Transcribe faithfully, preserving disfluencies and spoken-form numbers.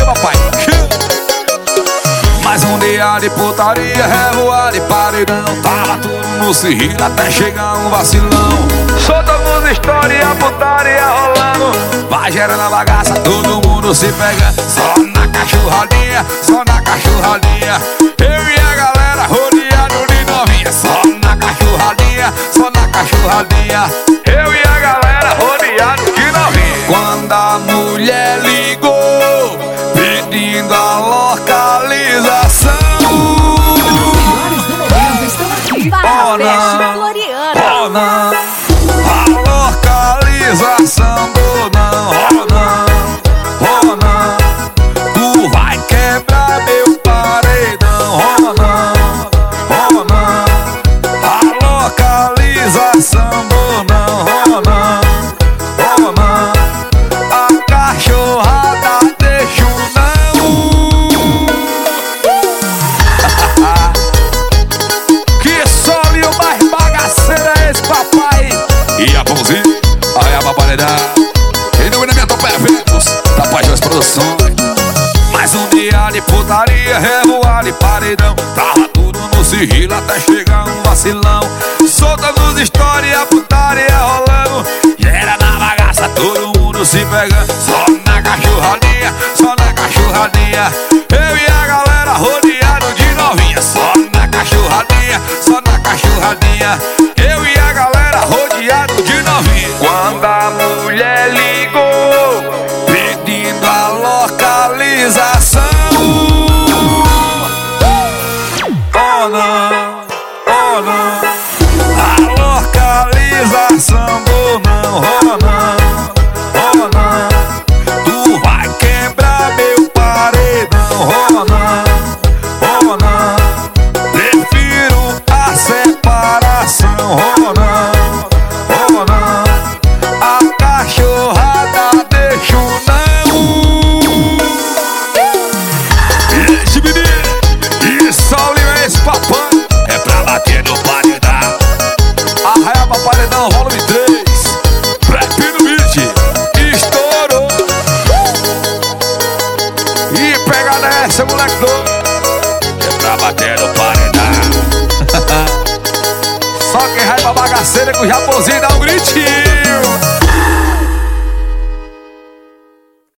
papai. Mais um dia de putaria, revoar de paredão. Tava tudo no sigilo até chegar um vacilão. Soltamos história, putaria rolando. Vai gerando a bagaça, todo mundo se pega. Só na cachorradinha, só na cachorradinha. Eu e a galera rodeado de novinha. Só na cachorradinha, só na cachorradinha. Eu e a galera rodeado de novinha. Quando a mulher ligou pedindo a localização. Para a festa Floriana. Oh não, a localização do não. Oh não, oh não, tu vai quebrar meu paredão. Oh não, oh não, a localização do não. Oh não, oh não, a cachorrada deixa o não. Que solinho mais bagaceiro é esse, papai? E a pãozinha, aí a paparedão. E no minha Top Eventos, Tapajós Produções. Mais um dia de putaria, revoar de paredão. Tava tudo no sigilo até chegar um vacilão. Soltando história, putaria rolando. Gera na bagaça, todo mundo se pegando. Só na cachorradinha, só na cachorradinha. Eu e a galera rodeado de novinha. Só na cachorradinha, só na cachorradinha. Eu e a galera rodeado de novinha. Quando a mulher ligou pedindo a localização. Oh não, oh não, a localização do não. Oh não, oh não, tu vai quebrar meu paredão. Oh não, oh não, prefiro a separação. Oh não, oh não, a cachorrada deixa o não. Esse menino, e solinho é esse papai? É pra bater no paredão. Arraia pra paredão, volume três. Prep no beat, estourou. E pega nessa, moleque doido. É pra bater no paredão. Só quem vai pra bagaceira com o Japonzinho dá um gritinho.